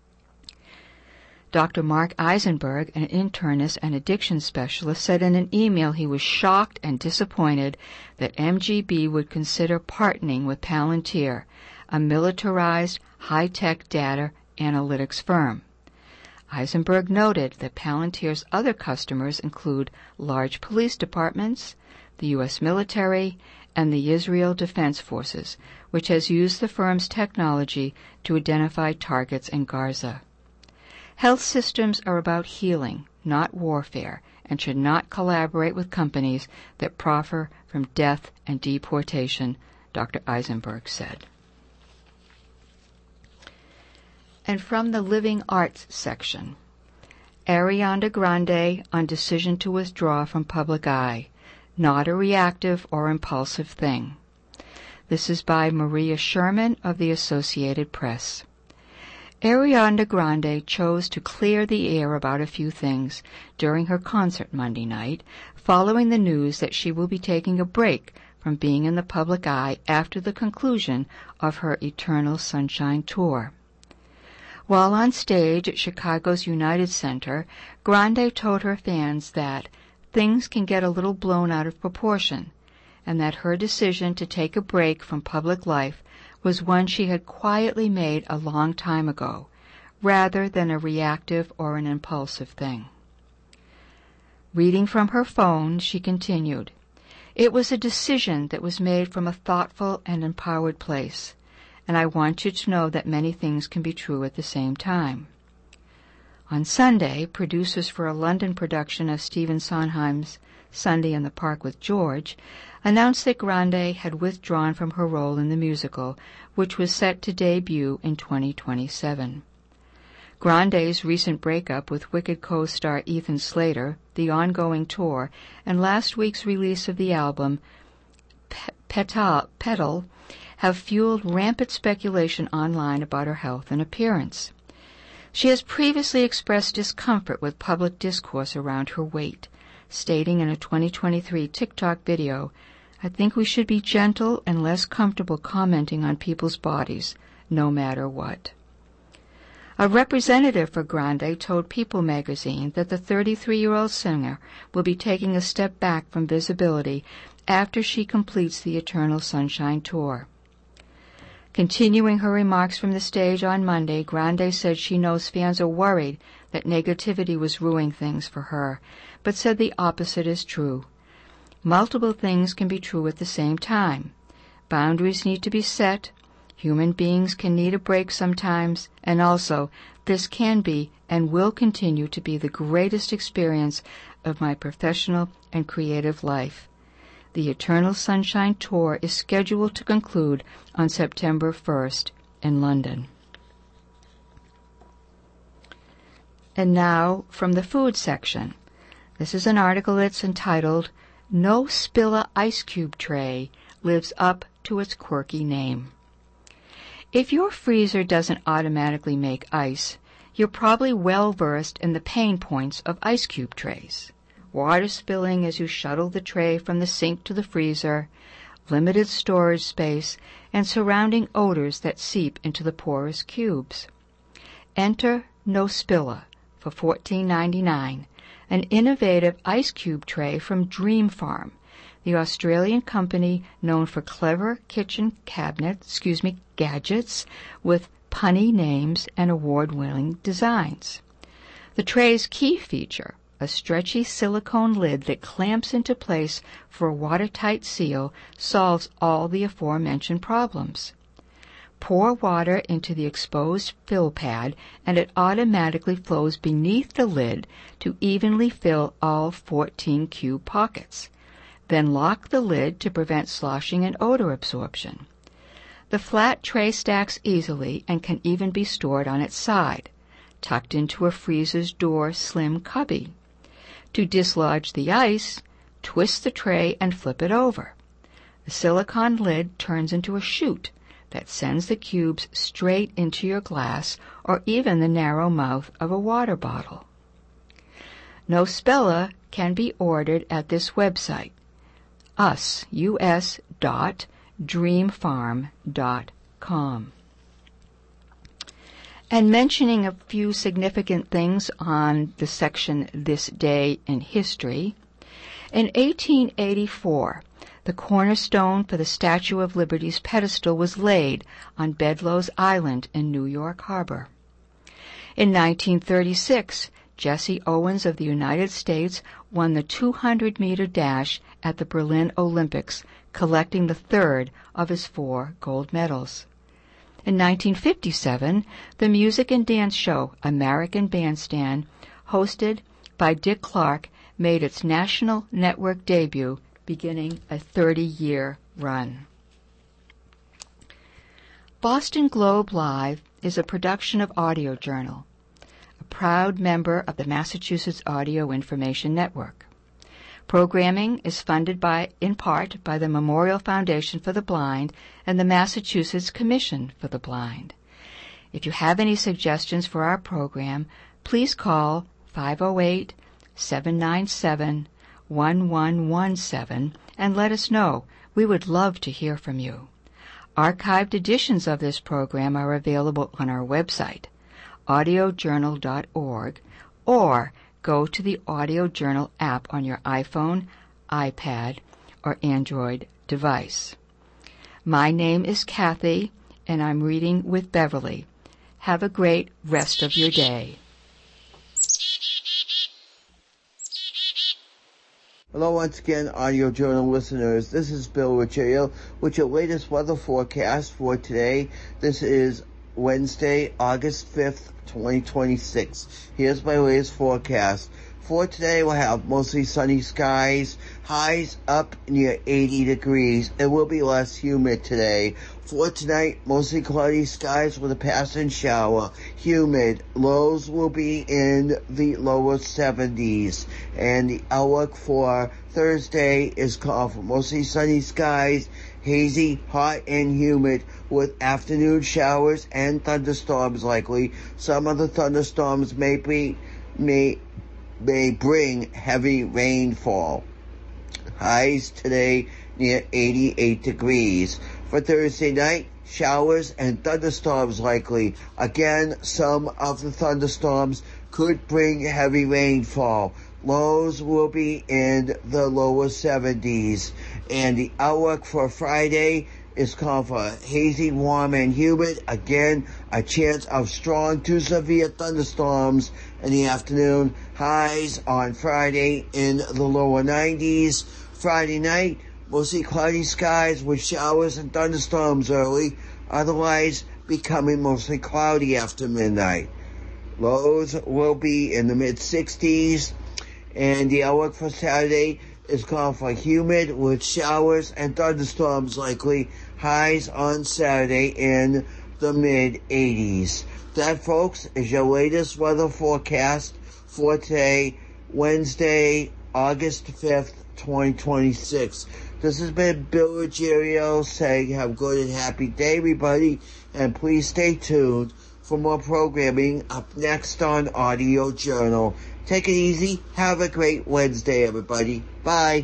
Doctor Mark Eisenberg, an internist and addiction specialist, said in an email he was shocked and disappointed that M G B would consider partnering with Palantir, a militarized, high-tech data analytics firm. Eisenberg noted that Palantir's other customers include large police departments, the U S military, and the Israel Defense Forces, which has used the firm's technology to identify targets in Gaza. Health systems are about healing, not warfare, and should not collaborate with companies that profit from death and deportation, Doctor Eisenberg said. And from the Living Arts section, Ariana Grande on decision to withdraw from public eye, not a reactive or impulsive thing. This is by Maria Sherman of the Associated Press. Ariana Grande chose to clear the air about a few things during her concert Monday night, following the news that she will be taking a break from being in the public eye after the conclusion of her Eternal Sunshine Tour. While on stage at Chicago's United Center, Grande told her fans that things can get a little blown out of proportion, and that her decision to take a break from public life was one she had quietly made a long time ago, rather than a reactive or an impulsive thing. Reading from her phone, she continued, "It was a decision that was made from a thoughtful and empowered place, and I want you to know that many things can be true at the same time." On Sunday, producers for a London production of Stephen Sondheim's Sunday in the Park with George announced that Grande had withdrawn from her role in the musical, which was set to debut in twenty twenty-seven. Grande's recent breakup with Wicked co-star Ethan Slater, the ongoing tour, and last week's release of the album Petal, Petal have fueled rampant speculation online about her health and appearance. She has previously expressed discomfort with public discourse around her weight, stating in a twenty twenty-three TikTok video, "I think we should be gentle and less comfortable commenting on people's bodies, no matter what." A representative for Grande told People magazine that the thirty-three-year-old singer will be taking a step back from visibility after she completes the Eternal Sunshine Tour. Continuing her remarks from the stage on Monday, Grande said she knows fans are worried that negativity was ruining things for her, but said the opposite is true. Multiple things can be true at the same time. Boundaries need to be set. Human beings can need a break sometimes, and also this can be and will continue to be the greatest experience of my professional and creative life. The Eternal Sunshine Tour is scheduled to conclude on September first in London. And now from the food section. This is an article that's entitled, "No Spilla Ice Cube Tray Lives Up to Its Quirky Name." If your freezer doesn't automatically make ice, you're probably well versed in the pain points of ice cube trays. Water spilling as you shuttle the tray from the sink to the freezer, limited storage space, and surrounding odors that seep into the porous cubes. Enter No Spilla for fourteen ninety-nine, an innovative ice cube tray from Dream Farm, the Australian company known for clever kitchen cabinets, excuse me, gadgets with punny names and award-winning designs. The tray's key feature, a stretchy silicone lid that clamps into place for a watertight seal, solves all the aforementioned problems. Pour water into the exposed fill pad, and it automatically flows beneath the lid to evenly fill all fourteen cube pockets. Then lock the lid to prevent sloshing and odor absorption. The flat tray stacks easily and can even be stored on its side, tucked into a freezer's door slim cubby. To dislodge the ice, twist the tray and flip it over. The silicone lid turns into a chute that sends the cubes straight into your glass or even the narrow mouth of a water bottle. Nospella can be ordered at this website, us, us dot dream farm dot com. And mentioning a few significant things on the section This Day in History, in eighteen eighty-four, the cornerstone for the Statue of Liberty's pedestal was laid on Bedloe's Island in New York Harbor. In nineteen thirty-six, Jesse Owens of the United States won the two hundred meter dash at the Berlin Olympics, collecting the third of his four gold medals. In nineteen fifty-seven, the music and dance show American Bandstand, hosted by Dick Clark, made its national network debut, beginning a thirty-year run. Boston Globe Live is a production of Audio Journal, a proud member of the Massachusetts Audio Information Network. Programming is funded by, in part by the Memorial Foundation for the Blind and the Massachusetts Commission for the Blind. If you have any suggestions for our program, please call five oh eight, seven nine seven, one one one seven and let us know. We would love to hear from you. Archived editions of this program are available on our website, audio journal dot org, or go to the Audio Journal app on your iPhone, iPad, or Android device. My name is Kathy, and I'm reading with Beverly. Have a great rest of your day. Hello once again, Audio Journal listeners. This is Bill Riccio with your latest weather forecast for today. This is Wednesday, August fifth, twenty twenty-six. Here's my latest forecast. For today, we'll have mostly sunny skies, highs up near eighty degrees. It will be less humid today. For tonight, mostly cloudy skies with a passing shower. Humid. Lows will be in the lower seventies. And the outlook for Thursday is called for mostly sunny skies, hazy, hot, and humid with afternoon showers and thunderstorms likely. Some of the thunderstorms may be, may, may bring heavy rainfall. Highs today near eighty-eight degrees. For Thursday night, showers and thunderstorms likely. Again, some of the thunderstorms could bring heavy rainfall. Lows will be in the lower seventies. And the outlook for Friday is called for hazy, warm, and humid. Again, a chance of strong to severe thunderstorms in the afternoon. Highs on Friday in the lower nineties. Friday night, mostly cloudy skies with showers and thunderstorms early. Otherwise, becoming mostly cloudy after midnight. Lows will be in the mid-sixties. And the outlook for Saturday is called for humid with showers and thunderstorms likely. Highs on Saturday in the mid-eighties. That, folks, is your latest weather forecast for today, Wednesday, August fifth, twenty twenty-six. This has been Bill Ruggiero saying have a good and happy day, everybody, and please stay tuned for more programming up next on Audio Journal. Take it easy. Have a great Wednesday, everybody. Bye.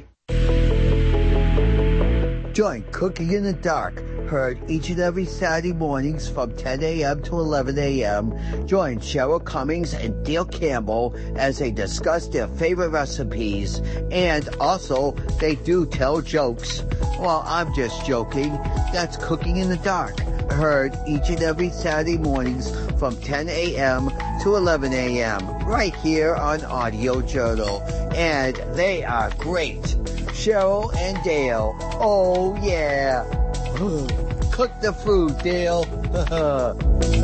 Join Cooking in the Dark, heard each and every Saturday mornings from ten a.m. to eleven a.m. Join Cheryl Cummings and Dale Campbell as they discuss their favorite recipes. And also, they do tell jokes. Well, I'm just joking. That's Cooking in the Dark, heard each and every Saturday mornings from ten a.m. to eleven a.m. right here on Audio Journal. And they are great. Cheryl and Dale. Oh, yeah. Cook the food, Dale.